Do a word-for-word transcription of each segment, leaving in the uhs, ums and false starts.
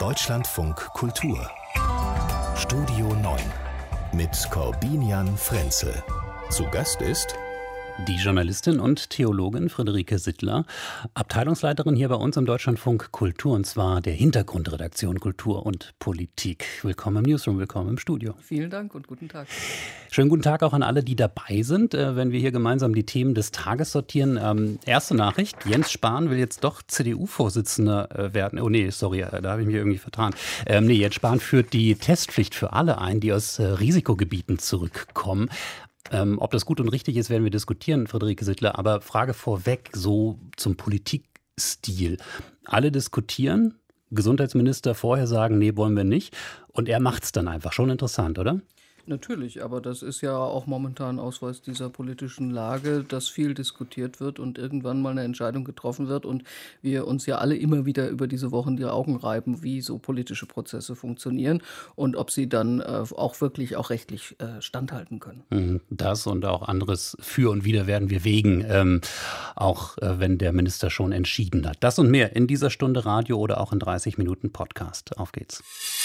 Deutschlandfunk Kultur Studio neun mit Corbinian Frenzel. Zu Gast ist die Journalistin und Theologin Friederike Sittler, Abteilungsleiterin hier bei uns im Deutschlandfunk Kultur, und zwar der Hintergrundredaktion Kultur und Politik. Willkommen im Newsroom, willkommen im Studio. Vielen Dank und guten Tag. Schönen guten Tag auch an alle, die dabei sind, wenn wir hier gemeinsam die Themen des Tages sortieren. Ähm, erste Nachricht, Jens Spahn will jetzt doch C D U-Vorsitzender werden. Oh nee, sorry, da habe ich mich irgendwie vertan. Ähm, nee, Jens Spahn führt die Testpflicht für alle ein, die aus äh, Risikogebieten zurückkommen. Ähm, ob das gut und richtig ist, werden wir diskutieren, Friederike Sittler. Aber Frage vorweg, so zum Politikstil. Alle diskutieren, Gesundheitsminister vorher sagen, nee, wollen wir nicht. Und er macht es dann einfach. Schon interessant, oder? Natürlich, aber das ist ja auch momentan Ausweis dieser politischen Lage, dass viel diskutiert wird und irgendwann mal eine Entscheidung getroffen wird und wir uns ja alle immer wieder über diese Wochen die Augen reiben, wie so politische Prozesse funktionieren und ob sie dann äh, auch wirklich auch rechtlich äh, standhalten können. Das und auch anderes für und wider werden wir wägen, ähm, auch äh, wenn der Minister schon entschieden hat. Das und mehr in dieser Stunde Radio oder auch in dreißig Minuten Podcast. Auf geht's.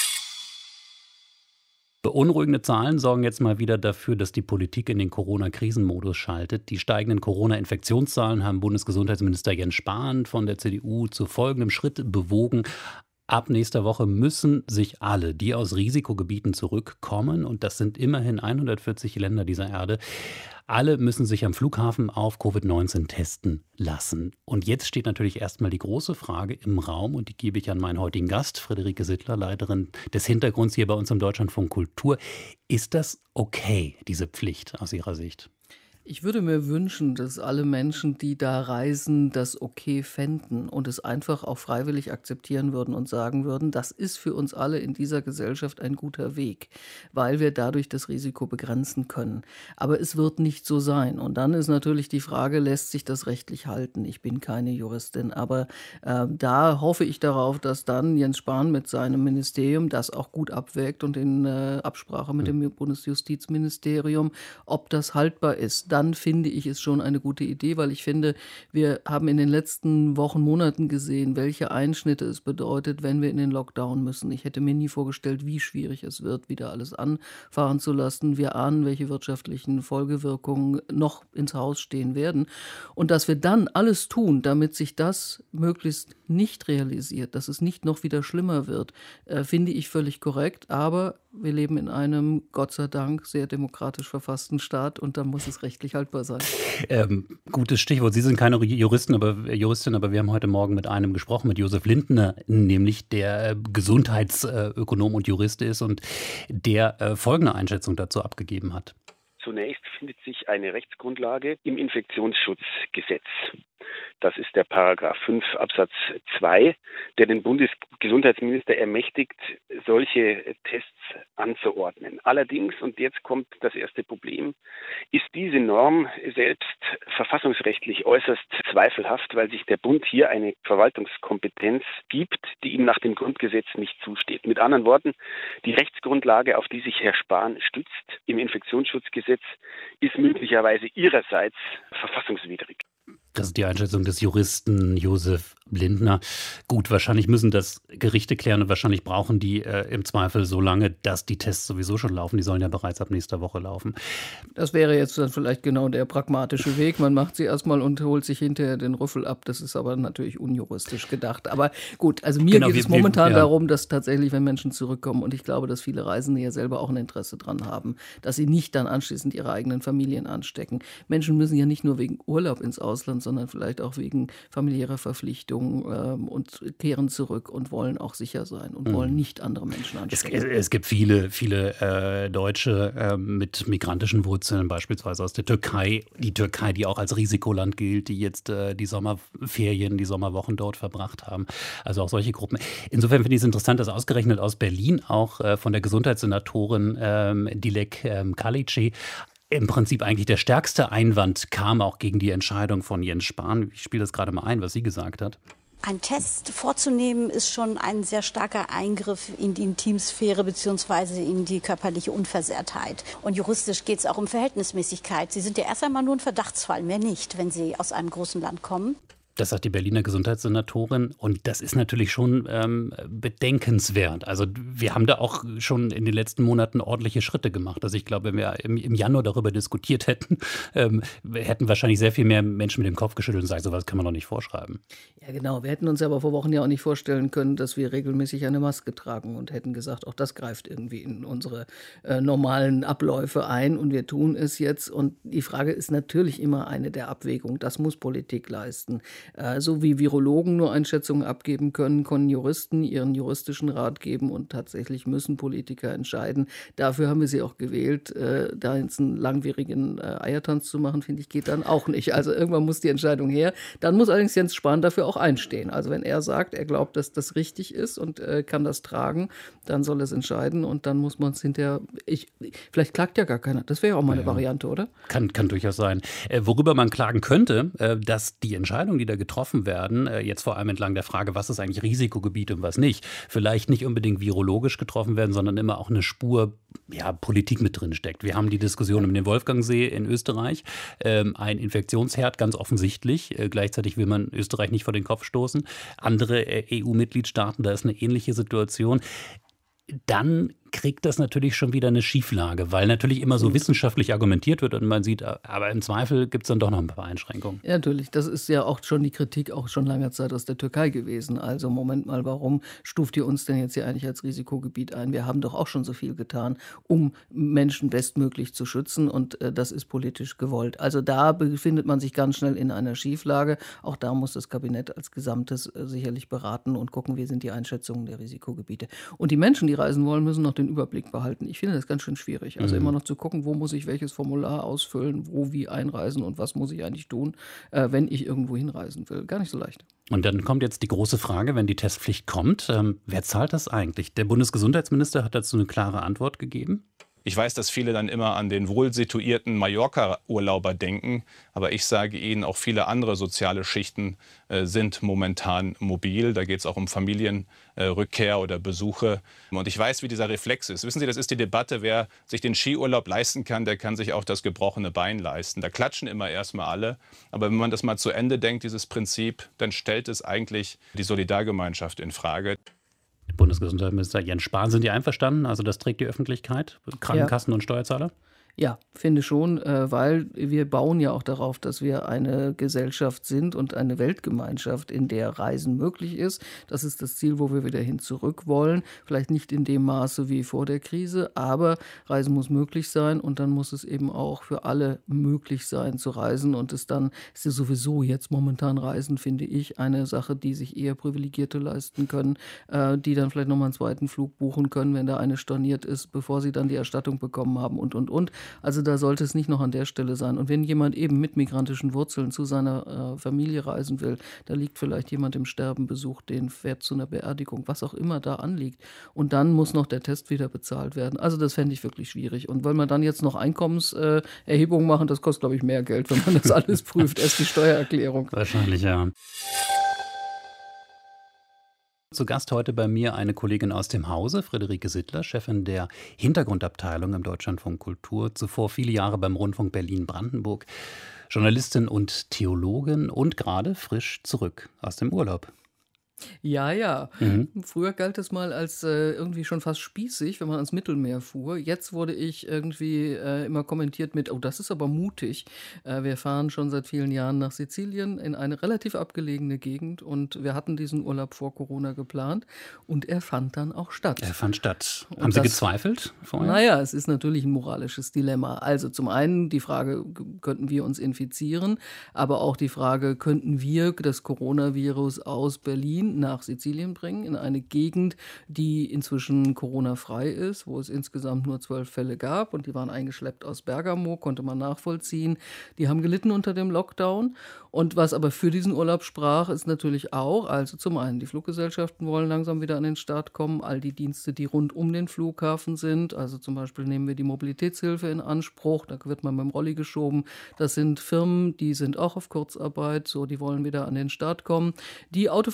Beunruhigende Zahlen sorgen jetzt mal wieder dafür, dass die Politik in den Corona-Krisenmodus schaltet. Die steigenden Corona-Infektionszahlen haben Bundesgesundheitsminister Jens Spahn von der C D U zu folgendem Schritt bewogen. Ab nächster Woche müssen sich alle, die aus Risikogebieten zurückkommen, und das sind immerhin hundertvierzig Länder dieser Erde, alle müssen sich am Flughafen auf Covid neunzehn testen lassen. Und jetzt steht natürlich erstmal die große Frage im Raum, und die gebe ich an meinen heutigen Gast, Friederike Sittler, Leiterin des Hintergrunds hier bei uns im Deutschlandfunk Kultur. Ist das okay, diese Pflicht aus Ihrer Sicht? Ich würde mir wünschen, dass alle Menschen, die da reisen, das okay fänden und es einfach auch freiwillig akzeptieren würden und sagen würden, das ist für uns alle in dieser Gesellschaft ein guter Weg, weil wir dadurch das Risiko begrenzen können. Aber es wird nicht so sein. Und dann ist natürlich die Frage, lässt sich das rechtlich halten? Ich bin keine Juristin, aber äh, da hoffe ich darauf, dass dann Jens Spahn mit seinem Ministerium das auch gut abwägt und in äh, Absprache mit dem Bundesjustizministerium, ob das haltbar ist. Dann finde ich es schon eine gute Idee, weil ich finde, wir haben in den letzten Wochen, Monaten gesehen, welche Einschnitte es bedeutet, wenn wir in den Lockdown müssen. Ich hätte mir nie vorgestellt, wie schwierig es wird, wieder alles anfahren zu lassen. Wir ahnen, welche wirtschaftlichen Folgewirkungen noch ins Haus stehen werden. Und dass wir dann alles tun, damit sich das möglichst nicht realisiert, dass es nicht noch wieder schlimmer wird, äh, finde ich völlig korrekt. Aber wir leben in einem, Gott sei Dank, sehr demokratisch verfassten Staat und da muss es rechtlich haltbar sein. Ähm, gutes Stichwort. Sie sind keine Juristen, aber, Juristin, aber wir haben heute Morgen mit einem gesprochen, mit Josef Lindner, nämlich der Gesundheitsökonom und Jurist ist und der äh, folgende Einschätzung dazu abgegeben hat. Zunächst findet sich eine Rechtsgrundlage im Infektionsschutzgesetz. Das ist der Paragraph fünf Absatz zwei, der den Bundesgesundheitsminister ermächtigt, solche Tests anzuordnen. Allerdings, und jetzt kommt das erste Problem, ist diese Norm selbst verfassungsrechtlich äußerst zweifelhaft, weil sich der Bund hier eine Verwaltungskompetenz gibt, die ihm nach dem Grundgesetz nicht zusteht. Mit anderen Worten, die Rechtsgrundlage, auf die sich Herr Spahn stützt im Infektionsschutzgesetz, ist möglicherweise ihrerseits verfassungswidrig. Das ist die Einschätzung des Juristen Josef Lindner. Gut, wahrscheinlich müssen das Gerichte klären und wahrscheinlich brauchen die äh, im Zweifel so lange, dass die Tests sowieso schon laufen. Die sollen ja bereits ab nächster Woche laufen. Das wäre jetzt dann vielleicht genau der pragmatische Weg. Man macht sie erstmal und holt sich hinterher den Rüffel ab. Das ist aber natürlich unjuristisch gedacht. Aber gut, also mir genau, geht wir, es momentan wir, ja. darum, dass tatsächlich, wenn Menschen zurückkommen, und ich glaube, dass viele Reisende ja selber auch ein Interesse dran haben, dass sie nicht dann anschließend ihre eigenen Familien anstecken. Menschen müssen ja nicht nur wegen Urlaub ins Ausland, sondern vielleicht auch wegen familiärer Verpflichtungen ähm, und kehren zurück und wollen auch sicher sein und mhm. wollen nicht andere Menschen anstecken. Es, es gibt viele, viele äh, Deutsche äh, mit migrantischen Wurzeln, beispielsweise aus der Türkei. Die Türkei, die auch als Risikoland gilt, die jetzt äh, die Sommerferien, die Sommerwochen dort verbracht haben. Also auch solche Gruppen. Insofern finde ich es interessant, dass ausgerechnet aus Berlin auch äh, von der Gesundheitssenatorin ähm, Dilek ähm, Kalici im Prinzip eigentlich der stärkste Einwand kam auch gegen die Entscheidung von Jens Spahn. Ich spiele das gerade mal ein, was sie gesagt hat. Ein Test vorzunehmen ist schon ein sehr starker Eingriff in die Intimsphäre bzw. in die körperliche Unversehrtheit. Und juristisch geht es auch um Verhältnismäßigkeit. Sie sind ja erst einmal nur ein Verdachtsfall, mehr nicht, wenn Sie aus einem großen Land kommen. Das sagt die Berliner Gesundheitssenatorin und das ist natürlich schon ähm, bedenkenswert. Also wir haben da auch schon in den letzten Monaten ordentliche Schritte gemacht. Also ich glaube, wenn wir im, im Januar darüber diskutiert hätten, ähm, hätten wahrscheinlich sehr viel mehr Menschen mit dem Kopf geschüttelt und sagen, sowas kann man doch nicht vorschreiben. Ja genau, wir hätten uns aber vor Wochen ja auch nicht vorstellen können, dass wir regelmäßig eine Maske tragen und hätten gesagt, auch das greift irgendwie in unsere äh, normalen Abläufe ein und wir tun es jetzt. Und die Frage ist natürlich immer eine der Abwägungen, das muss Politik leisten. So wie Virologen nur Einschätzungen abgeben können, können Juristen ihren juristischen Rat geben und tatsächlich müssen Politiker entscheiden. Dafür haben wir sie auch gewählt. Da jetzt einen langwierigen Eiertanz zu machen, finde ich, geht dann auch nicht. Also irgendwann muss die Entscheidung her. Dann muss allerdings Jens Spahn dafür auch einstehen. Also wenn er sagt, er glaubt, dass das richtig ist und kann das tragen, dann soll er es entscheiden und dann muss man es hinterher, ich, vielleicht klagt ja gar keiner. Das wäre ja auch mal eine ja, Variante, oder? Kann, kann durchaus sein. Äh, worüber man klagen könnte, äh, dass die Entscheidung, die da getroffen werden, äh, jetzt vor allem entlang der Frage, was ist eigentlich Risikogebiet und was nicht, vielleicht nicht unbedingt virologisch getroffen werden, sondern immer auch eine Spur ja, Politik mit drin steckt. Wir haben die Diskussion um den Wolfgangsee in Österreich, ähm, ein Infektionsherd ganz offensichtlich. Äh, gleichzeitig will man Österreich nicht vor den Kopf stoßen. Andere äh, E U-Mitgliedstaaten, da ist eine ähnliche Situation. Dann kriegt das natürlich schon wieder eine Schieflage, weil natürlich immer so wissenschaftlich argumentiert wird und man sieht, aber im Zweifel gibt es dann doch noch ein paar Einschränkungen. Ja, natürlich. Das ist ja auch schon die Kritik auch schon langer Zeit aus der Türkei gewesen. Also Moment mal, warum stuft ihr uns denn jetzt hier eigentlich als Risikogebiet ein? Wir haben doch auch schon so viel getan, um Menschen bestmöglich zu schützen und äh, das ist politisch gewollt. Also da befindet man sich ganz schnell in einer Schieflage. Auch da muss das Kabinett als Gesamtes äh, sicherlich beraten und gucken, wie sind die Einschätzungen der Risikogebiete. Und die Menschen, die reisen wollen, müssen noch den Überblick behalten. Ich finde das ganz schön schwierig. Also mhm. immer noch zu gucken, wo muss ich welches Formular ausfüllen, wo wie einreisen und was muss ich eigentlich tun, äh, wenn ich irgendwo hinreisen will. Gar nicht so leicht. Und dann kommt jetzt die große Frage, wenn die Testpflicht kommt, ähm, wer zahlt das eigentlich? Der Bundesgesundheitsminister hat dazu eine klare Antwort gegeben. Ich weiß, dass viele dann immer an den wohl situierten Mallorca-Urlauber denken, aber ich sage Ihnen, auch viele andere soziale Schichten äh, sind momentan mobil. Da geht es auch um Familienrückkehr äh, oder Besuche. Und ich weiß, wie dieser Reflex ist. Wissen Sie, das ist die Debatte, wer sich den Skiurlaub leisten kann, der kann sich auch das gebrochene Bein leisten. Da klatschen immer erstmal alle. Aber wenn man das mal zu Ende denkt, dieses Prinzip, dann stellt es eigentlich die Solidargemeinschaft in Frage. Bundesgesundheitsminister Jens Spahn, sind die einverstanden? Also das trägt die Öffentlichkeit, Krankenkassen ja. und Steuerzahler? Ja, finde schon, weil wir bauen ja auch darauf, dass wir eine Gesellschaft sind und eine Weltgemeinschaft, in der Reisen möglich ist. Das ist das Ziel, wo wir wieder hin zurück wollen. Vielleicht nicht in dem Maße wie vor der Krise, aber Reisen muss möglich sein und dann muss es eben auch für alle möglich sein zu reisen. Und es dann ist ja sowieso jetzt momentan Reisen, finde ich, eine Sache, die sich eher Privilegierte leisten können, die dann vielleicht nochmal einen zweiten Flug buchen können, wenn der eine storniert ist, bevor sie dann die Erstattung bekommen haben und, und, und. Also da sollte es nicht noch an der Stelle sein. Und wenn jemand eben mit migrantischen Wurzeln zu seiner äh, Familie reisen will, da liegt vielleicht jemand im Sterben, besucht den, fährt zu einer Beerdigung, was auch immer da anliegt. Und dann muss noch der Test wieder bezahlt werden. Also das fände ich wirklich schwierig. Und wollen wir dann jetzt noch Einkommenserhebungen äh, machen, das kostet, glaube ich, mehr Geld, wenn man das alles prüft. Erst die Steuererklärung. Wahrscheinlich, ja. Zu Gast heute bei mir eine Kollegin aus dem Hause, Friederike Sittler, Chefin der Hintergrundabteilung im Deutschlandfunk Kultur, zuvor viele Jahre beim Rundfunk Berlin-Brandenburg, Journalistin und Theologin und gerade frisch zurück aus dem Urlaub. Ja, ja. Mhm. Früher galt es mal als äh, irgendwie schon fast spießig, wenn man ans Mittelmeer fuhr. Jetzt wurde ich irgendwie äh, immer kommentiert mit, oh, das ist aber mutig. Äh, wir fahren schon seit vielen Jahren nach Sizilien in eine relativ abgelegene Gegend und wir hatten diesen Urlaub vor Corona geplant und er fand dann auch statt. Er fand statt. Und Haben Sie das, gezweifelt vorher? Naja, es ist natürlich ein moralisches Dilemma. Also zum einen die Frage, könnten wir uns infizieren, aber auch die Frage, könnten wir das Coronavirus aus Berlin nach Sizilien bringen, in eine Gegend, die inzwischen Corona-frei ist, wo es insgesamt nur zwölf Fälle gab und die waren eingeschleppt aus Bergamo, konnte man nachvollziehen. Die haben gelitten unter dem Lockdown und was aber für diesen Urlaub sprach, ist natürlich auch, also zum einen, die Fluggesellschaften wollen langsam wieder an den Start kommen, all die Dienste, die rund um den Flughafen sind, also zum Beispiel nehmen wir die Mobilitätshilfe in Anspruch, da wird man mit dem Rolli geschoben, das sind Firmen, die sind auch auf Kurzarbeit, so die wollen wieder an den Start kommen. Die Autovermietung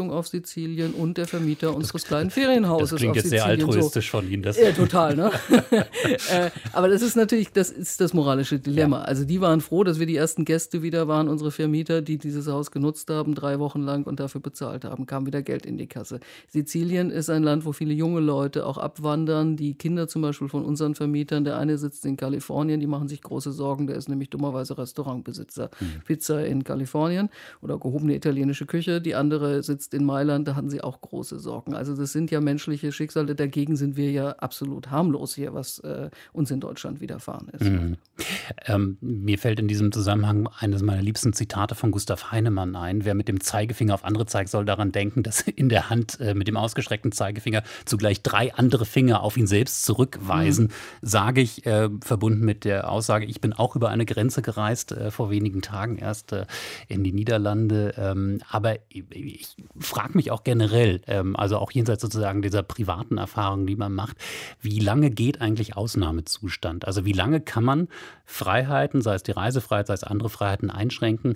Vermietung auf Sizilien und der Vermieter unseres kleinen Ferienhauses auf Sizilien. Das klingt jetzt sehr altruistisch so. Von Ihnen. Das ja, total, ne? äh, aber das ist natürlich, das ist das moralische Dilemma. Ja. Also die waren froh, dass wir die ersten Gäste wieder waren, unsere Vermieter, die dieses Haus genutzt haben, drei Wochen lang und dafür bezahlt haben, kam wieder Geld in die Kasse. Sizilien ist ein Land, wo viele junge Leute auch abwandern, die Kinder zum Beispiel von unseren Vermietern, der eine sitzt in Kalifornien, die machen sich große Sorgen, der ist nämlich dummerweise Restaurantbesitzer. Mhm. Pizza in Kalifornien oder gehobene italienische Küche. Die andere sitzt in Mailand, da hatten sie auch große Sorgen. Also das sind ja menschliche Schicksale. Dagegen sind wir ja absolut harmlos hier, was äh, uns in Deutschland widerfahren ist. Mhm. Ähm, mir fällt in diesem Zusammenhang eines meiner liebsten Zitate von Gustav Heinemann ein. Wer mit dem Zeigefinger auf andere zeigt, soll daran denken, dass in der Hand äh, mit dem ausgestreckten Zeigefinger zugleich drei andere Finger auf ihn selbst zurückweisen. Mhm. Sage ich, äh, verbunden mit der Aussage, ich bin auch über eine Grenze gereist, äh, vor wenigen Tagen erst äh, in die Niederlande. Ähm, aber ich, ich frage mich auch generell, ähm, also auch jenseits sozusagen dieser privaten Erfahrungen, die man macht, wie lange geht eigentlich Ausnahmezustand? Also wie lange kann man Freiheiten, sei es die Reisefreiheit, sei es andere Freiheiten einschränken?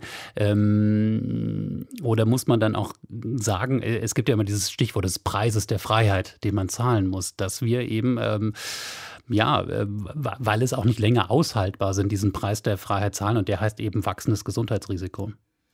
Ähm, oder muss man dann auch sagen, es gibt ja immer dieses Stichwort des Preises der Freiheit, den man zahlen muss, dass wir eben ähm, ja, äh, weil es auch nicht länger aushaltbar sind, diesen Preis der Freiheit zahlen und der heißt eben wachsendes Gesundheitsrisiko.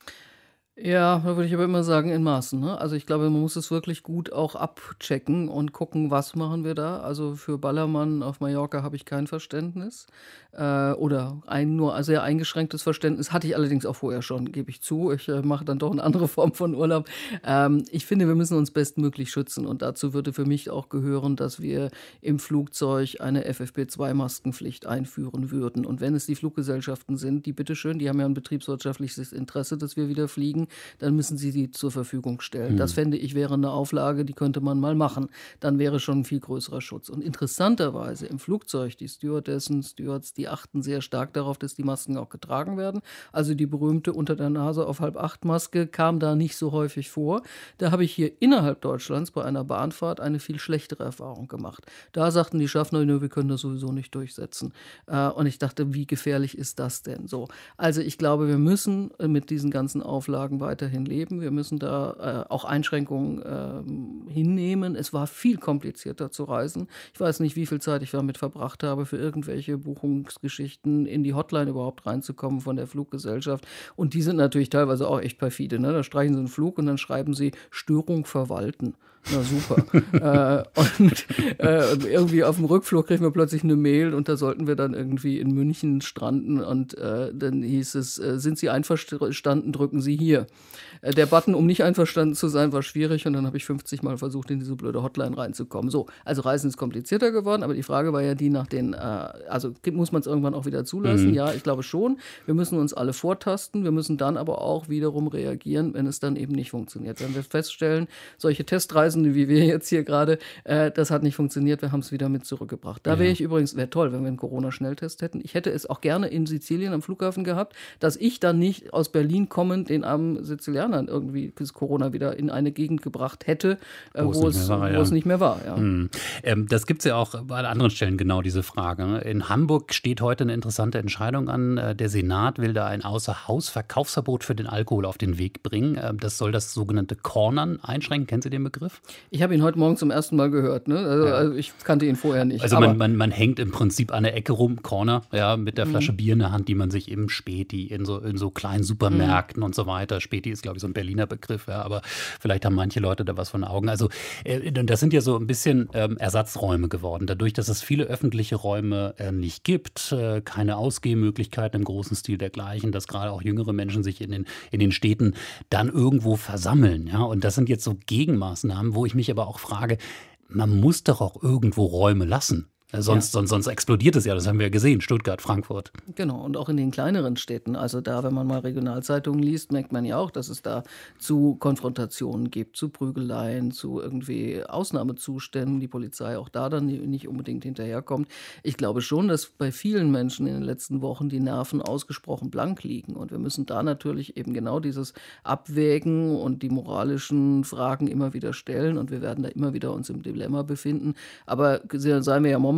Ja, da würde ich aber immer sagen, in Maßen. Ne? Also ich glaube, man muss es wirklich gut auch abchecken und gucken, was machen wir da. Also für Ballermann auf Mallorca habe ich kein Verständnis. Äh, oder ein nur sehr eingeschränktes Verständnis. Hatte ich allerdings auch vorher schon, gebe ich zu. Ich äh, mache dann doch eine andere Form von Urlaub. Ähm, ich finde, wir müssen uns bestmöglich schützen. Und dazu würde für mich auch gehören, dass wir im Flugzeug eine F F P zwei Maskenpflicht einführen würden. Und wenn es die Fluggesellschaften sind, die bitteschön, die haben ja ein betriebswirtschaftliches Interesse, dass wir wieder fliegen, dann müssen sie die zur Verfügung stellen. Mhm. Das fände ich wäre eine Auflage, die könnte man mal machen. Dann wäre schon ein viel größerer Schutz. Und interessanterweise im Flugzeug, die Stewardessen, Stewards, die achten sehr stark darauf, dass die Masken auch getragen werden. Also die berühmte unter der Nase auf halb acht Maske kam da nicht so häufig vor. Da habe ich hier innerhalb Deutschlands bei einer Bahnfahrt eine viel schlechtere Erfahrung gemacht. Da sagten die Schaffner, wir können das sowieso nicht durchsetzen. Und ich dachte, wie gefährlich ist das denn so? Also ich glaube, wir müssen mit diesen ganzen Auflagen weiterhin leben. Wir müssen da äh, auch Einschränkungen äh, hinnehmen. Es war viel komplizierter zu reisen. Ich weiß nicht, wie viel Zeit ich damit verbracht habe, für irgendwelche Buchungsgeschichten in die Hotline überhaupt reinzukommen von der Fluggesellschaft. Und die sind natürlich teilweise auch echt perfide. Ne? Da streichen sie einen Flug und dann schreiben sie Störung verwalten. Na super. äh, und äh, irgendwie auf dem Rückflug kriegen wir plötzlich eine Mail und da sollten wir dann irgendwie in München stranden und äh, dann hieß es, äh, sind Sie einverstanden, drücken Sie hier. Äh, der Button, um nicht einverstanden zu sein, war schwierig und dann habe ich fünfzig Mal versucht, in diese blöde Hotline reinzukommen. So, also Reisen ist komplizierter geworden, aber die Frage war ja die nach den, äh, also muss man es irgendwann auch wieder zulassen? Mhm. Ja, ich glaube schon. Wir müssen uns alle vortasten, wir müssen dann aber auch wiederum reagieren, wenn es dann eben nicht funktioniert. Wenn wir feststellen, solche Testreisen wie wir jetzt hier gerade, äh, das hat nicht funktioniert, wir haben es wieder mit zurückgebracht. Da wäre ich übrigens, wäre toll, wenn wir einen Corona-Schnelltest hätten. Ich hätte es auch gerne in Sizilien am Flughafen gehabt, dass ich dann nicht aus Berlin kommend den armen Sizilianern irgendwie das Corona wieder in eine Gegend gebracht hätte, äh, wo, es, war, wo ja. es nicht mehr war. Ja. Hm. Ähm, das gibt es ja auch bei anderen Stellen genau, diese Frage. In Hamburg steht heute eine interessante Entscheidung an. Der Senat will da ein Außerhaus-Verkaufsverbot für den Alkohol auf den Weg bringen. Das soll das sogenannte Cornern einschränken. Kennen Sie den Begriff? Ich habe ihn heute Morgen zum ersten Mal gehört. Ne? Also, ja. also ich kannte ihn vorher nicht. Also man, man, man hängt im Prinzip an der Ecke rum, Corner, ja, mit der Flasche mhm. Bier in der Hand, die man sich im Späti, in so, in so kleinen Supermärkten mhm. und so weiter. Späti ist, glaube ich, so ein Berliner Begriff, ja, aber vielleicht haben manche Leute da was von den Augen. Also äh, das sind ja so ein bisschen ähm, Ersatzräume geworden. Dadurch, dass es viele öffentliche Räume äh, nicht gibt, äh, keine Ausgehmöglichkeiten im großen Stil dergleichen, dass gerade auch jüngere Menschen sich in den, in den Städten dann irgendwo versammeln. Ja? Und das sind jetzt so Gegenmaßnahmen, wo ich mich aber auch frage, man muss doch auch irgendwo Räume lassen. Sonst, ja. sonst, sonst explodiert es ja, das haben wir ja gesehen, Stuttgart, Frankfurt. Genau, und auch in den kleineren Städten. Also da, wenn man mal Regionalzeitungen liest, merkt man ja auch, dass es da zu Konfrontationen gibt, zu Prügeleien, zu irgendwie Ausnahmezuständen, die Polizei auch da dann nicht unbedingt hinterherkommt. Ich glaube schon, dass bei vielen Menschen in den letzten Wochen die Nerven ausgesprochen blank liegen. Und wir müssen da natürlich eben genau dieses Abwägen und die moralischen Fragen immer wieder stellen. Und wir werden da immer wieder uns im Dilemma befinden. Aber seien wir ja momentan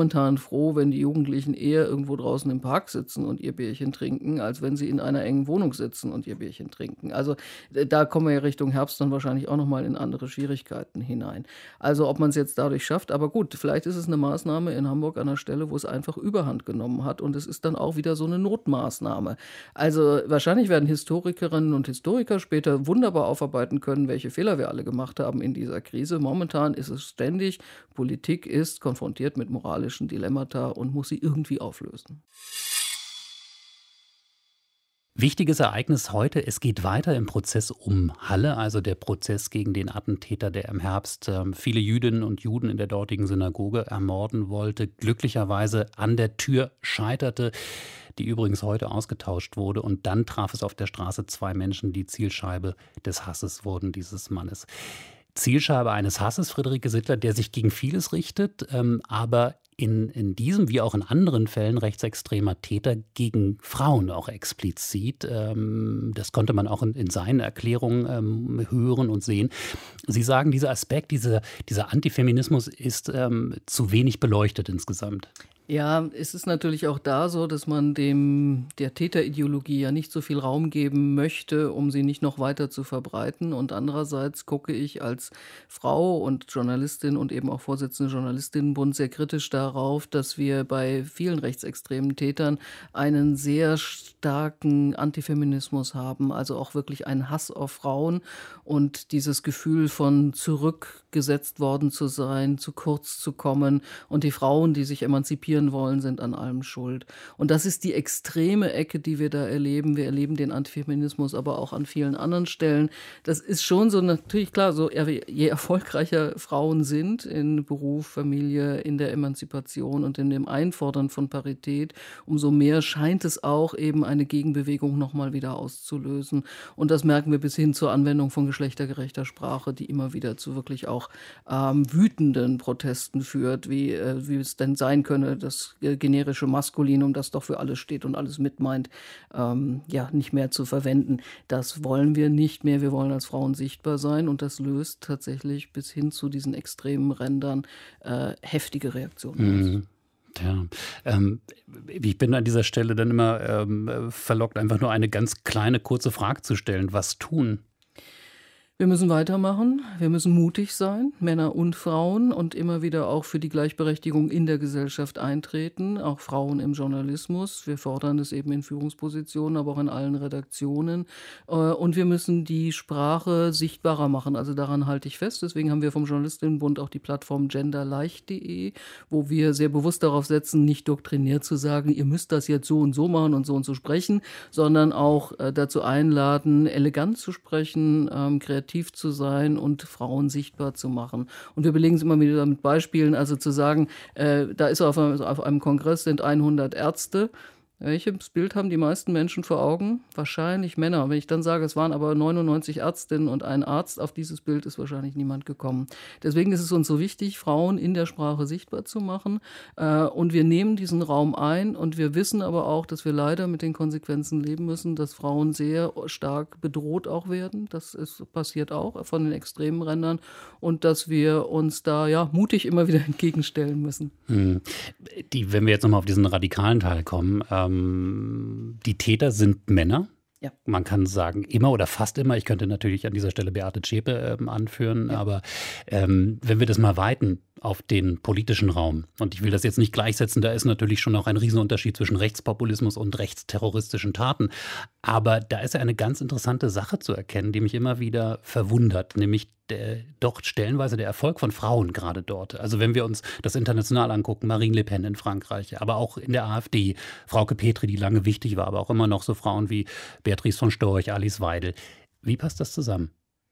momentan froh, wenn die Jugendlichen eher irgendwo draußen im Park sitzen und ihr Bierchen trinken, als wenn sie in einer engen Wohnung sitzen und ihr Bierchen trinken. Also da kommen wir ja Richtung Herbst dann wahrscheinlich auch nochmal in andere Schwierigkeiten hinein. Also ob man es jetzt dadurch schafft, aber gut, vielleicht ist es eine Maßnahme in Hamburg an einer Stelle, wo es einfach Überhand genommen hat und es ist dann auch wieder so eine Notmaßnahme. Also wahrscheinlich werden Historikerinnen und Historiker später wunderbar aufarbeiten können, welche Fehler wir alle gemacht haben in dieser Krise. Momentan ist es ständig, Politik ist konfrontiert mit moralischen Dilemmata und muss sie irgendwie auflösen. Wichtiges Ereignis heute, es geht weiter im Prozess um Halle, also der Prozess gegen den Attentäter, der im Herbst äh, viele Jüdinnen und Juden in der dortigen Synagoge ermorden wollte, glücklicherweise an der Tür scheiterte, die übrigens heute ausgetauscht wurde. Und dann traf es auf der Straße zwei Menschen, die Zielscheibe des Hasses wurden dieses Mannes. Zielscheibe eines Hasses, Friederike Sittler, der sich gegen vieles richtet, ähm, aber in, in diesem wie auch in anderen Fällen rechtsextremer Täter gegen Frauen auch explizit. Ähm, das konnte man auch in, in seinen Erklärungen ähm, hören und sehen. Sie sagen, dieser Aspekt, diese, dieser Antifeminismus ist ähm, zu wenig beleuchtet insgesamt. Ja, es ist natürlich auch da so, dass man dem der Täterideologie ja nicht so viel Raum geben möchte, um sie nicht noch weiter zu verbreiten. Und andererseits gucke ich als Frau und Journalistin und eben auch Vorsitzende Journalistinnenbund sehr kritisch darauf, dass wir bei vielen rechtsextremen Tätern einen sehr starken Antifeminismus haben, also auch wirklich einen Hass auf Frauen und dieses Gefühl von zurückgesetzt worden zu sein, zu kurz zu kommen und die Frauen, die sich emanzipieren wollen, sind an allem schuld. Und das ist die extreme Ecke, die wir da erleben. Wir erleben den Antifeminismus aber auch an vielen anderen Stellen. Das ist schon so, natürlich klar, so je erfolgreicher Frauen sind in Beruf, Familie, in der Emanzipation und in dem Einfordern von Parität, umso mehr scheint es auch eben eine Gegenbewegung nochmal wieder auszulösen. Und das merken wir bis hin zur Anwendung von geschlechtergerechter Sprache, die immer wieder zu wirklich auch ähm, wütenden Protesten führt, wie, äh, wie es denn sein könne, das generische Maskulinum, das doch für alles steht und alles mitmeint, ähm, ja, nicht mehr zu verwenden. Das wollen wir nicht mehr. Wir wollen als Frauen sichtbar sein und das löst tatsächlich bis hin zu diesen extremen Rändern äh, heftige Reaktionen aus. Mhm. Ja, ähm, ich bin an dieser Stelle dann immer ähm, verlockt, einfach nur eine ganz kleine, kurze Frage zu stellen. Was tun? Wir müssen weitermachen, wir müssen mutig sein, Männer und Frauen, und immer wieder auch für die Gleichberechtigung in der Gesellschaft eintreten, auch Frauen im Journalismus. Wir fordern das eben in Führungspositionen, aber auch in allen Redaktionen. Und wir müssen die Sprache sichtbarer machen, also daran halte ich fest. Deswegen haben wir vom Journalistinnenbund auch die Plattform genderleicht punkt de, wo wir sehr bewusst darauf setzen, nicht doktriniert zu sagen, ihr müsst das jetzt so und so machen und so und so sprechen, sondern auch dazu einladen, elegant zu sprechen, kreativ zu sein und Frauen sichtbar zu machen. Und wir belegen es immer wieder mit Beispielen, also zu sagen, äh, da ist auf einem, auf einem Kongress sind hundert Ärzte. Welches Bild haben die meisten Menschen vor Augen? Wahrscheinlich Männer. Wenn ich dann sage, es waren aber neunundneunzig Ärztinnen und ein Arzt, auf dieses Bild ist wahrscheinlich niemand gekommen. Deswegen ist es uns so wichtig, Frauen in der Sprache sichtbar zu machen. Und wir nehmen diesen Raum ein und wir wissen aber auch, dass wir leider mit den Konsequenzen leben müssen, dass Frauen sehr stark bedroht auch werden. Das ist, passiert auch von den extremen Rändern und dass wir uns da ja mutig immer wieder entgegenstellen müssen. Hm. Die, wenn wir jetzt nochmal auf diesen radikalen Teil kommen, ähm die Täter sind Männer. Ja. Man kann sagen, immer oder fast immer. Ich könnte natürlich an dieser Stelle Beate Zschäpe ähm, anführen. Ja. Aber ähm, wenn wir das mal weiten auf den politischen Raum, und ich will das jetzt nicht gleichsetzen, da ist natürlich schon auch ein Riesenunterschied zwischen Rechtspopulismus und rechtsterroristischen Taten. Aber da ist ja eine ganz interessante Sache zu erkennen, die mich immer wieder verwundert, nämlich der, doch stellenweise der Erfolg von Frauen gerade dort. Also wenn wir uns das international angucken, Marine Le Pen in Frankreich, aber auch in der AfD, Frauke Petry, die lange wichtig war, aber auch immer noch so Frauen wie Beatrice von Storch, Alice Weidel. Wie passt das zusammen?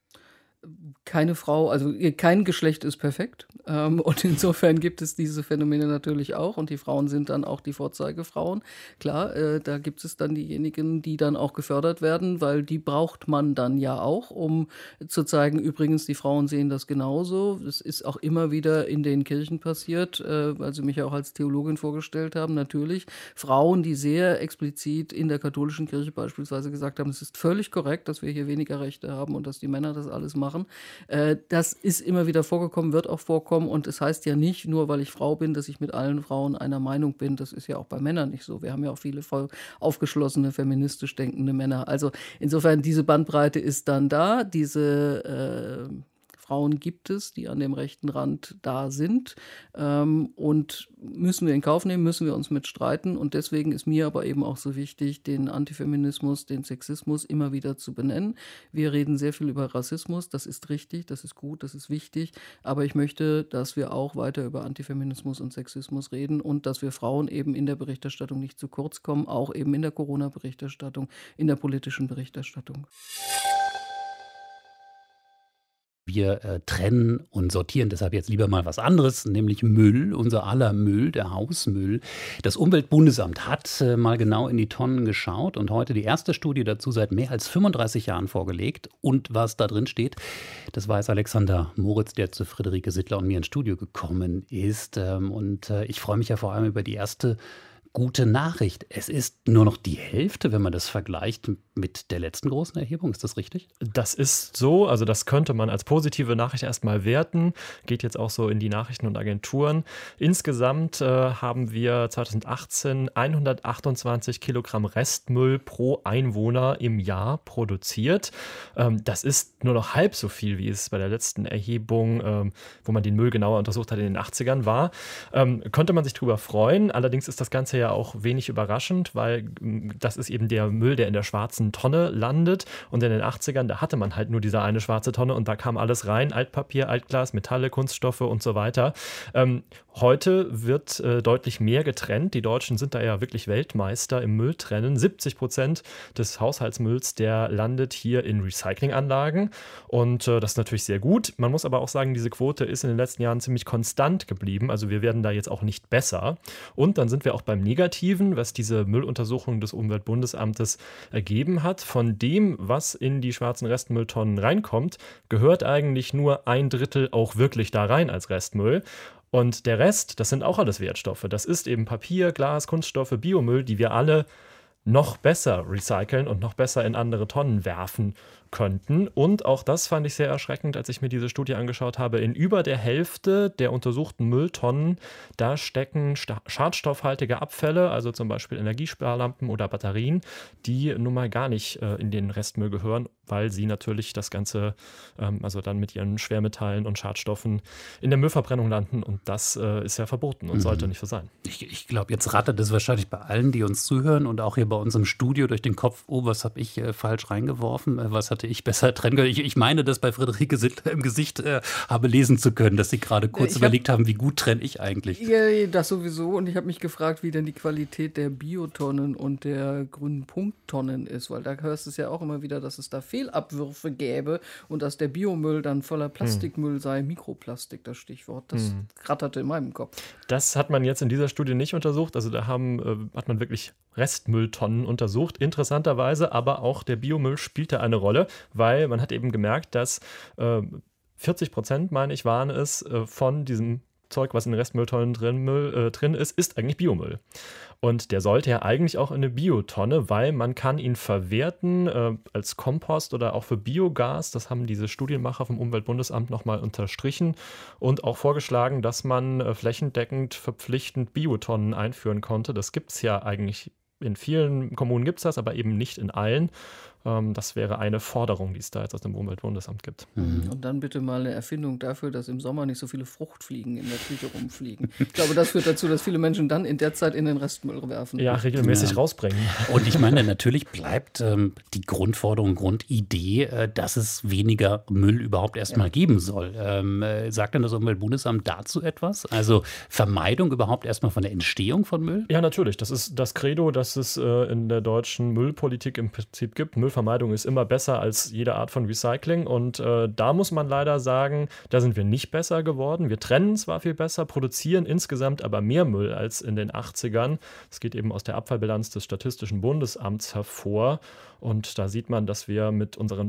Keine Frau, also kein Geschlecht ist perfekt. Ähm, und insofern gibt es diese Phänomene natürlich auch. Und die Frauen sind dann auch die Vorzeigefrauen. Klar, äh, da gibt es dann diejenigen, die dann auch gefördert werden, weil die braucht man dann ja auch, um zu zeigen, übrigens, die Frauen sehen das genauso. Das ist auch immer wieder in den Kirchen passiert, äh, weil sie mich ja auch als Theologin vorgestellt haben. Natürlich Frauen, die sehr explizit in der katholischen Kirche beispielsweise gesagt haben, es ist völlig korrekt, dass wir hier weniger Rechte haben und dass die Männer das alles machen. machen. Äh, das ist immer wieder vorgekommen, wird auch vorkommen. Und es heißt ja nicht, nur weil ich Frau bin, dass ich mit allen Frauen einer Meinung bin. Das ist ja auch bei Männern nicht so. Wir haben ja auch viele voll aufgeschlossene, feministisch denkende Männer. Also insofern, diese Bandbreite ist dann da. Diese äh, Frauen gibt es, die an dem rechten Rand da sind. Ähm, und müssen wir in Kauf nehmen, müssen wir uns mit streiten. Und deswegen ist mir aber eben auch so wichtig, den Antifeminismus, den Sexismus immer wieder zu benennen. Wir reden sehr viel über Rassismus. Das ist richtig, das ist gut, das ist wichtig. Aber ich möchte, dass wir auch weiter über Antifeminismus und Sexismus reden und dass wir Frauen eben in der Berichterstattung nicht zu kurz kommen, auch eben in der Corona-Berichterstattung, in der politischen Berichterstattung. Wir äh, trennen und sortieren deshalb jetzt lieber mal was anderes, nämlich Müll, unser aller Müll, der Hausmüll. Das Umweltbundesamt hat äh, mal genau in die Tonnen geschaut und heute die erste Studie dazu seit mehr als fünfunddreißig Jahren vorgelegt. Und was da drin steht, das weiß Alexander Moritz, der zu Friederike Sittler und mir ins Studio gekommen ist. Ähm, und äh, ich freue mich ja vor allem über die erste gute Nachricht. Es ist nur noch die Hälfte, wenn man das vergleicht mit der letzten großen Erhebung. Ist das richtig? Das ist so. Also das könnte man als positive Nachricht erstmal werten. Geht jetzt auch so in die Nachrichten und Agenturen. Insgesamt äh, haben wir zweitausendachtzehn hundertachtundzwanzig Kilogramm Restmüll pro Einwohner im Jahr produziert. Ähm, das ist nur noch halb so viel, wie es bei der letzten Erhebung, ähm, wo man den Müll genauer untersucht hat, in den achtzigern war. Ähm, könnte man sich drüber freuen. Allerdings ist das Ganze ja auch wenig überraschend, weil das ist eben der Müll, der in der schwarzen Tonne landet. Und in den achtzigern, da hatte man halt nur diese eine schwarze Tonne und da kam alles rein. Altpapier, Altglas, Metalle, Kunststoffe und so weiter. Ähm, heute wird äh, deutlich mehr getrennt. Die Deutschen sind da ja wirklich Weltmeister im Mülltrennen. siebzig Prozent des Haushaltsmülls, der landet hier in Recyclinganlagen. Und äh, das ist natürlich sehr gut. Man muss aber auch sagen, diese Quote ist in den letzten Jahren ziemlich konstant geblieben. Also wir werden da jetzt auch nicht besser. Und dann sind wir auch beim Negativen, was diese Mülluntersuchung des Umweltbundesamtes ergeben hat. Von dem, was in die schwarzen Restmülltonnen reinkommt, gehört eigentlich nur ein Drittel auch wirklich da rein als Restmüll. Und der Rest, das sind auch alles Wertstoffe. Das ist eben Papier, Glas, Kunststoffe, Biomüll, die wir alle noch besser recyceln und noch besser in andere Tonnen werfen könnten. Und auch das fand ich sehr erschreckend, als ich mir diese Studie angeschaut habe. In über der Hälfte der untersuchten Mülltonnen, da stecken schadstoffhaltige Abfälle, also zum Beispiel Energiesparlampen oder Batterien, die nun mal gar nicht äh, in den Restmüll gehören, weil sie natürlich das Ganze, ähm, also dann mit ihren Schwermetallen und Schadstoffen in der Müllverbrennung landen. Und das äh, ist ja verboten und mhm. sollte nicht so sein. Ich, ich glaube, jetzt rattert es wahrscheinlich bei allen, die uns zuhören und auch hier bei uns im Studio durch den Kopf, oh, was habe ich äh, falsch reingeworfen, äh, was hatte ich besser trennen können. Ich, ich meine, das bei Friederike Sittler im Gesicht äh, habe lesen zu können, dass sie gerade kurz ich überlegt hab, haben, wie gut trenne ich eigentlich. Ja, das sowieso. Und ich habe mich gefragt, wie denn die Qualität der Biotonnen und der grünen Punkttonnen ist, weil da hörst du es ja auch immer wieder, dass es da Fehlabwürfe gäbe und dass der Biomüll dann voller Plastikmüll sei. Mikroplastik, das Stichwort. Das hm. ratterte in meinem Kopf. Das hat man jetzt in dieser Studie nicht untersucht. Also da haben, äh, hat man wirklich Restmülltonnen untersucht. Interessanterweise aber auch der Biomüll spielte eine Rolle, weil man hat eben gemerkt, dass äh, vierzig Prozent, meine ich, waren es äh, von diesem Zeug, was in den Restmülltonnen drin, Müll, äh, drin ist, ist eigentlich Biomüll. Und der sollte ja eigentlich auch in eine Biotonne, weil man kann ihn verwerten äh, als Kompost oder auch für Biogas. Das haben diese Studienmacher vom Umweltbundesamt nochmal unterstrichen und auch vorgeschlagen, dass man äh, flächendeckend verpflichtend Biotonnen einführen konnte. Das gibt es ja eigentlich. In vielen Kommunen gibt es das, aber eben nicht in allen. Ähm, das wäre eine Forderung, die es da jetzt aus dem Umweltbundesamt gibt. Mhm. Und dann bitte mal eine Erfindung dafür, dass im Sommer nicht so viele Fruchtfliegen in der Küche rumfliegen. Ich glaube, das führt dazu, dass viele Menschen dann in der Zeit in den Restmüll werfen. Ja, regelmäßig ja. rausbringen. Und ich meine, natürlich bleibt ähm, die Grundforderung, Grundidee, äh, dass es weniger Müll überhaupt erstmal ja. geben soll. Ähm, äh, sagt denn das Umweltbundesamt dazu etwas? Also Vermeidung überhaupt erstmal von der Entstehung von Müll? Ja, natürlich. Das ist das Credo, das es äh, in der deutschen Müllpolitik im Prinzip gibt. Müllvermeidung ist immer besser als jede Art von Recycling und äh, da muss man leider sagen, da sind wir nicht besser geworden. Wir trennen zwar viel besser, produzieren insgesamt aber mehr Müll als in den achtzigern. Das geht eben aus der Abfallbilanz des Statistischen Bundesamts hervor und da sieht man, dass wir mit unseren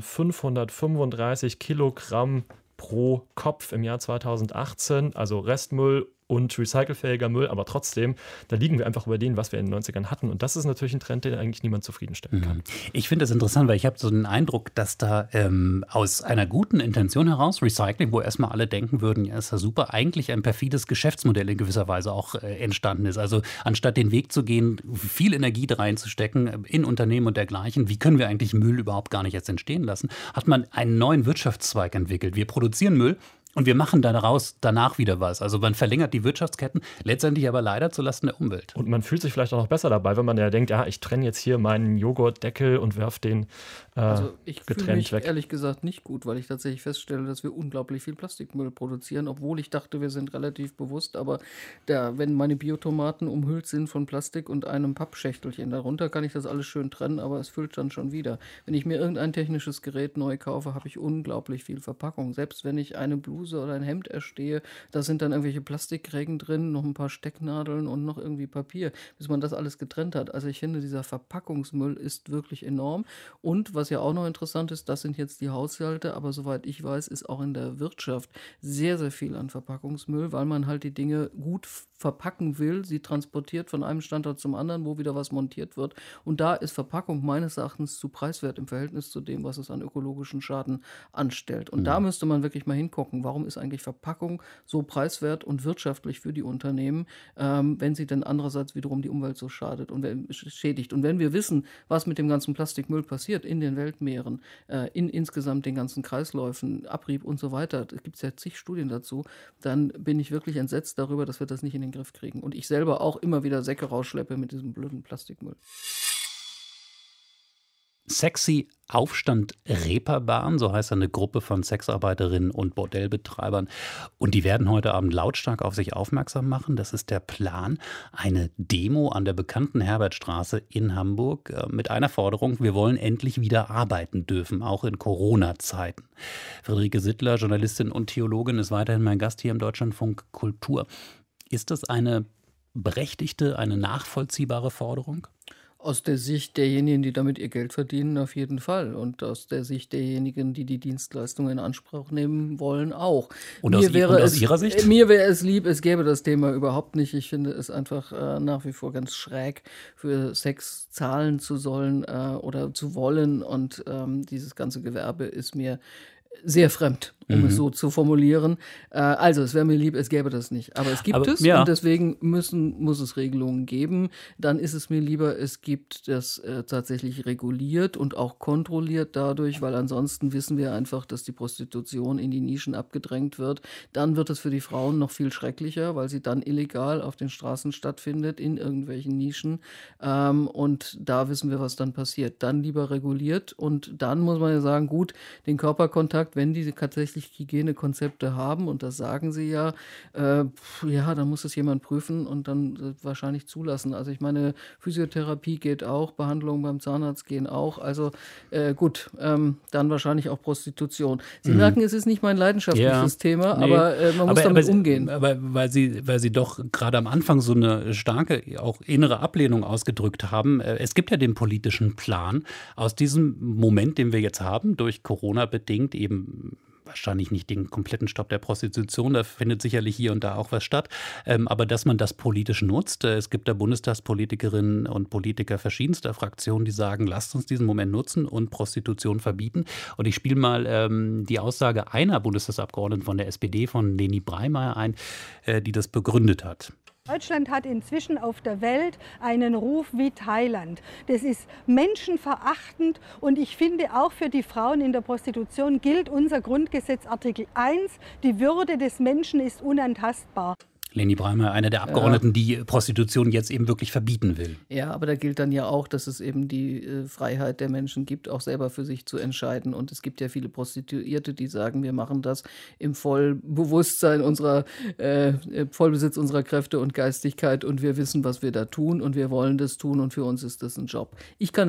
fünfhundertfünfunddreißig Kilogramm pro Kopf im Jahr zweitausendachtzehn, also Restmüll und recycelfähiger Müll, aber trotzdem, da liegen wir einfach über dem, was wir in den neunzigern hatten. Und das ist natürlich ein Trend, den eigentlich niemand zufriedenstellen kann. Ich finde das interessant, weil ich habe so den Eindruck, dass da ähm, aus einer guten Intention heraus Recycling, wo erstmal alle denken würden, ja, ist ja super, eigentlich ein perfides Geschäftsmodell in gewisser Weise auch äh, entstanden ist. Also anstatt den Weg zu gehen, viel Energie da reinzustecken in Unternehmen und dergleichen, wie können wir eigentlich Müll überhaupt gar nicht jetzt entstehen lassen, hat man einen neuen Wirtschaftszweig entwickelt. Wir produzieren Müll und wir machen daraus danach wieder was. Also man verlängert die Wirtschaftsketten, letztendlich aber leider zulasten der Umwelt. Und man fühlt sich vielleicht auch noch besser dabei, wenn man ja denkt, ja, ich trenne jetzt hier meinen Joghurtdeckel und werfe den äh, also ich fühle mich weg. ehrlich gesagt nicht gut, weil ich tatsächlich feststelle, dass wir unglaublich viel Plastikmüll produzieren, obwohl ich dachte, wir sind relativ bewusst. Aber da, wenn meine Biotomaten umhüllt sind von Plastik und einem Pappschächtelchen darunter, kann ich das alles schön trennen, aber es füllt dann schon wieder. Wenn ich mir irgendein technisches Gerät neu kaufe, habe ich unglaublich viel Verpackung. Selbst wenn ich eine Bluse oder ein Hemd erstehe, da sind dann irgendwelche Plastikkrägen drin, noch ein paar Stecknadeln und noch irgendwie Papier, bis man das alles getrennt hat. Also ich finde, dieser Verpackungsmüll ist wirklich enorm. Und was ja auch noch interessant ist, das sind jetzt die Haushalte, aber soweit ich weiß, ist auch in der Wirtschaft sehr, sehr viel an Verpackungsmüll, weil man halt die Dinge gut verpacken will, sie transportiert von einem Standort zum anderen, wo wieder was montiert wird. Und da ist Verpackung meines Erachtens zu preiswert im Verhältnis zu dem, was es an ökologischen Schaden anstellt. Und mhm. da müsste man wirklich mal hingucken, warum ist eigentlich Verpackung so preiswert und wirtschaftlich für die Unternehmen, ähm, wenn sie dann andererseits wiederum die Umwelt so schadet und schädigt. Und wenn wir wissen, was mit dem ganzen Plastikmüll passiert in den Weltmeeren, äh, in insgesamt den ganzen Kreisläufen, Abrieb und so weiter, da gibt es ja zig Studien dazu, dann bin ich wirklich entsetzt darüber, dass wir das nicht in den Griff kriegen. Und ich selber auch immer wieder Säcke rausschleppe mit diesem blöden Plastikmüll. Sexy Aufstand Reeperbahn, so heißt eine Gruppe von Sexarbeiterinnen und Bordellbetreibern. Und die werden heute Abend lautstark auf sich aufmerksam machen. Das ist der Plan. Eine Demo an der bekannten Herbertstraße in Hamburg mit einer Forderung: Wir wollen endlich wieder arbeiten dürfen, auch in Corona-Zeiten. Friederike Sittler, Journalistin und Theologin, ist weiterhin mein Gast hier im Deutschlandfunk Kultur. Ist das eine berechtigte, eine nachvollziehbare Forderung? Aus der Sicht derjenigen, die damit ihr Geld verdienen, auf jeden Fall. Und aus der Sicht derjenigen, die die Dienstleistungen in Anspruch nehmen wollen, auch. Und aus, mir wäre und aus es, Ihrer Sicht? Mir wäre es lieb, es gäbe das Thema überhaupt nicht. Ich finde es einfach äh, nach wie vor ganz schräg, für Sex zahlen zu sollen äh, oder zu wollen. Und ähm, dieses ganze Gewerbe ist mir sehr fremd, um mhm. es so zu formulieren. Äh, also, es wäre mir lieb, es gäbe das nicht. Aber es gibt Aber, es ja. und deswegen müssen, muss es Regelungen geben. Dann ist es mir lieber, es gibt das äh, tatsächlich reguliert und auch kontrolliert dadurch, weil ansonsten wissen wir einfach, dass die Prostitution in die Nischen abgedrängt wird. Dann wird es für die Frauen noch viel schrecklicher, weil sie dann illegal auf den Straßen stattfindet, in irgendwelchen Nischen. Ähm, und da wissen wir, was dann passiert. Dann lieber reguliert und dann muss man ja sagen, gut, den Körperkontakt, wenn die tatsächlich Hygienekonzepte haben, und das sagen sie ja, äh, ja, dann muss es jemand prüfen und dann äh, wahrscheinlich zulassen. Also ich meine, Physiotherapie geht auch, Behandlungen beim Zahnarzt gehen auch. Also äh, gut, ähm, dann wahrscheinlich auch Prostitution. Sie mhm. merken, es ist nicht mein leidenschaftliches ja, Thema, nee. aber äh, man muss aber, damit aber, umgehen. Aber weil Sie, weil Sie doch gerade am Anfang so eine starke, auch innere Ablehnung ausgedrückt haben. Äh, es gibt ja den politischen Plan, aus diesem Moment, den wir jetzt haben, durch Corona bedingt, eben wahrscheinlich nicht den kompletten Stopp der Prostitution, da findet sicherlich hier und da auch was statt, ähm, aber dass man das politisch nutzt. Es gibt da Bundestagspolitikerinnen und Politiker verschiedenster Fraktionen, die sagen, lasst uns diesen Moment nutzen und Prostitution verbieten. Und ich spiele mal ähm, die Aussage einer Bundestagsabgeordneten von der S P D, von Leni Breimeyer, ein, äh, die das begründet hat. Deutschland hat inzwischen auf der Welt einen Ruf wie Thailand. Das ist menschenverachtend und ich finde, auch für die Frauen in der Prostitution gilt unser Grundgesetz Artikel eins, die Würde des Menschen ist unantastbar. Leni Breimeyer, einer der Abgeordneten, ja. die Prostitution jetzt eben wirklich verbieten will. Ja, aber da gilt dann ja auch, dass es eben die äh, Freiheit der Menschen gibt, auch selber für sich zu entscheiden. Und es gibt ja viele Prostituierte, die sagen, wir machen das im Vollbewusstsein unserer, äh, Vollbesitz unserer Kräfte und Geistigkeit und wir wissen, was wir da tun und wir wollen das tun und für uns ist das ein Job. Ich kann es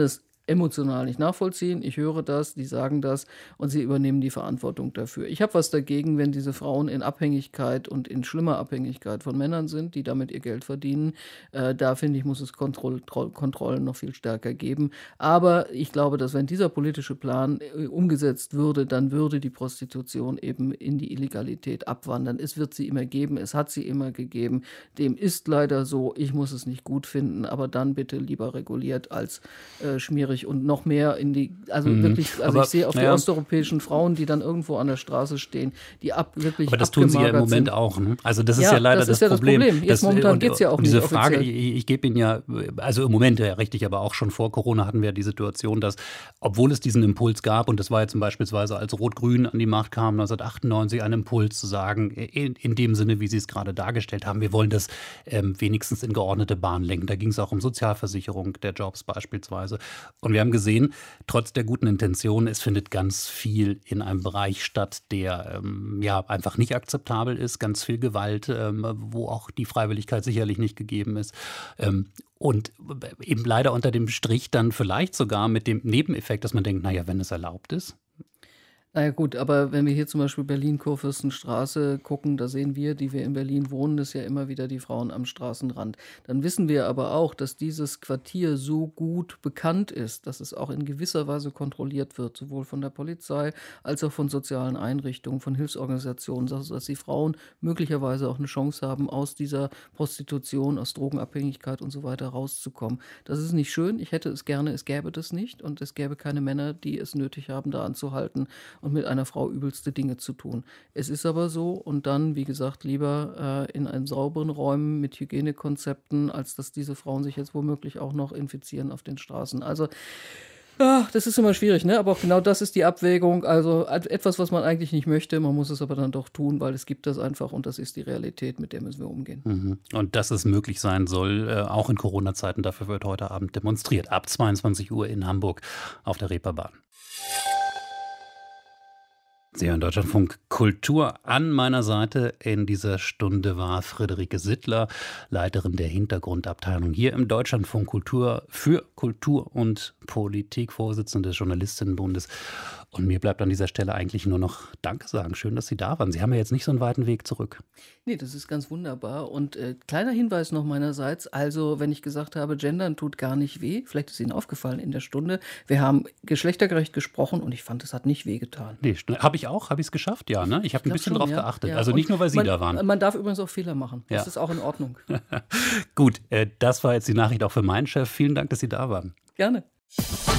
emotional nicht nachvollziehen. Ich höre das, die sagen das und sie übernehmen die Verantwortung dafür. Ich habe was dagegen, wenn diese Frauen in Abhängigkeit und in schlimmer Abhängigkeit von Männern sind, die damit ihr Geld verdienen. Äh, da finde ich, muss es Kontroll- Kontrollen noch viel stärker geben. Aber ich glaube, dass wenn dieser politische Plan äh, umgesetzt würde, dann würde die Prostitution eben in die Illegalität abwandern. Es wird sie immer geben, es hat sie immer gegeben. Dem ist leider so. Ich muss es nicht gut finden, aber dann bitte lieber reguliert als äh, schmierig und noch mehr in die, also mhm. wirklich, also aber, ich sehe auf naja. die osteuropäischen Frauen, die dann irgendwo an der Straße stehen, die ab, wirklich Aber das tun sie ja im Moment sind. auch. Ne? Also das ist ja, ja leider das, ist das, ja Problem. das Problem. Jetzt das, momentan geht es ja auch und diese nicht Frage, ich, ich gebe Ihnen ja, also im Moment ja richtig, aber auch schon vor Corona hatten wir die Situation, dass, obwohl es diesen Impuls gab, und das war jetzt beispielsweise, als Rot-Grün an die Macht kam, neunzehnhundertachtundneunzig, ein Impuls zu sagen, in, in dem Sinne, wie Sie es gerade dargestellt haben, wir wollen das ähm, wenigstens in geordnete Bahn lenken. Da ging es auch um Sozialversicherung der Jobs beispielsweise. Und wir haben gesehen, trotz der guten Intention, es findet ganz viel in einem Bereich statt, der ähm, ja einfach nicht akzeptabel ist, ganz viel Gewalt, ähm, wo auch die Freiwilligkeit sicherlich nicht gegeben ist. Ähm, und eben leider unter dem Strich dann vielleicht sogar mit dem Nebeneffekt, dass man denkt, naja, wenn es erlaubt ist. Naja gut, aber wenn wir hier zum Beispiel Berlin-Kurfürstenstraße gucken, da sehen wir, die wir in Berlin wohnen, das ja immer wieder die Frauen am Straßenrand. Dann wissen wir aber auch, dass dieses Quartier so gut bekannt ist, dass es auch in gewisser Weise kontrolliert wird, sowohl von der Polizei als auch von sozialen Einrichtungen, von Hilfsorganisationen, dass die Frauen möglicherweise auch eine Chance haben, aus dieser Prostitution, aus Drogenabhängigkeit und so weiter rauszukommen. Das ist nicht schön, ich hätte es gerne, es gäbe das nicht und es gäbe keine Männer, die es nötig haben, da anzuhalten und mit einer Frau übelste Dinge zu tun. Es ist aber so und dann, wie gesagt, lieber äh, in einen sauberen Räumen mit Hygienekonzepten, als dass diese Frauen sich jetzt womöglich auch noch infizieren auf den Straßen. Also ja, das ist immer schwierig, ne? Aber auch genau das ist die Abwägung. Also etwas, was man eigentlich nicht möchte, man muss es aber dann doch tun, weil es gibt das einfach und das ist die Realität, mit der müssen wir umgehen. Mhm. Und dass es möglich sein soll, äh, auch in Corona-Zeiten, dafür wird heute Abend demonstriert. Ab zweiundzwanzig Uhr in Hamburg auf der Reeperbahn. Sie hören Deutschlandfunk Kultur. An meiner Seite in dieser Stunde war Friederike Sittler, Leiterin der Hintergrundabteilung hier im Deutschlandfunk Kultur für Kultur und Politik, Vorsitzende des Journalistinnenbundes. Und mir bleibt an dieser Stelle eigentlich nur noch Danke sagen. Schön, dass Sie da waren. Sie haben ja jetzt nicht so einen weiten Weg zurück. Nee, das ist ganz wunderbar. Und äh, kleiner Hinweis noch meinerseits. Also, wenn ich gesagt habe, Gendern tut gar nicht weh, vielleicht ist Ihnen aufgefallen in der Stunde, wir haben geschlechtergerecht gesprochen und ich fand, es hat nicht wehgetan. Nee, habe ich auch, habe ich es geschafft, ja. Ne? Ich habe ein bisschen schon, drauf ja. geachtet. Ja. Also nicht nur, weil Sie man, da waren. Man darf übrigens auch Fehler machen. Das ja. ist auch in Ordnung. Gut, äh, das war jetzt die Nachricht auch für meinen Chef. Vielen Dank, dass Sie da waren. Gerne.